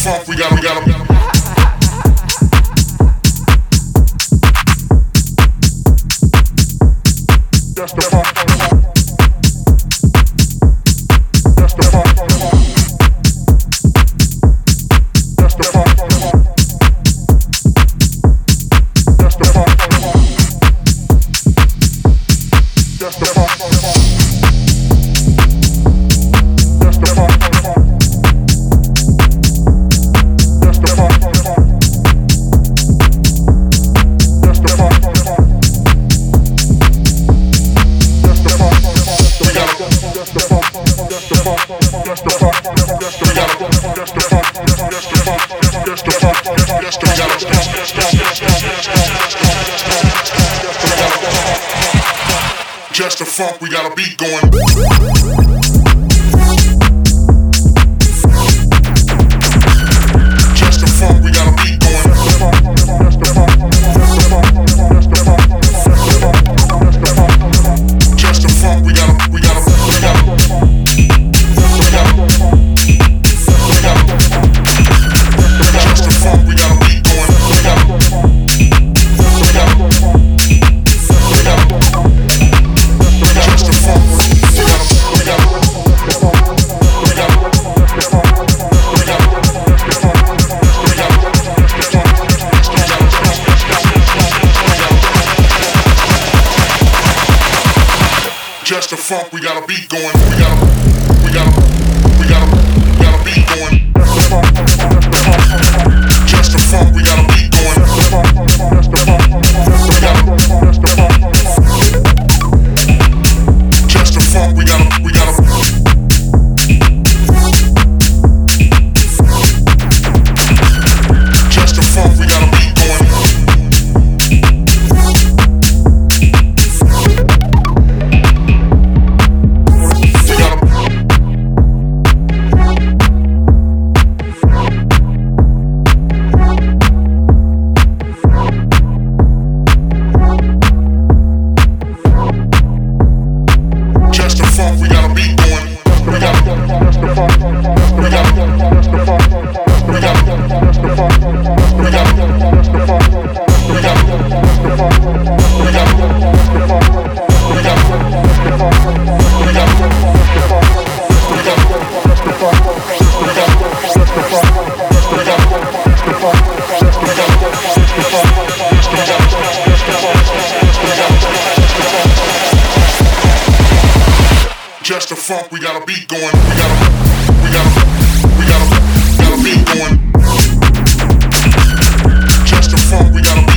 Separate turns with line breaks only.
funk, we gotta. Just the funk. Just the funk. Just the funk. Just the funk. Just the funk. Just the funk. Just the funk. Just the funk. Just the funk, we got a beat going. Just the funk, we got a beat going. Just the funk, we got a Just the funk, we got a beat going. We got a beat going. Just the funk, we got a beat going. Just the funk, we got just the funk, we got just the funk, we got a beat going. Just the funk, we got a beat going. We got a beat going. Just the funk, we got a beat.